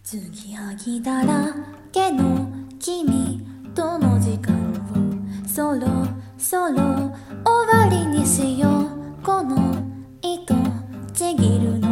継ぎはぎだらけの君との時間をそろそろ終わりにしよう。この糸ちぎる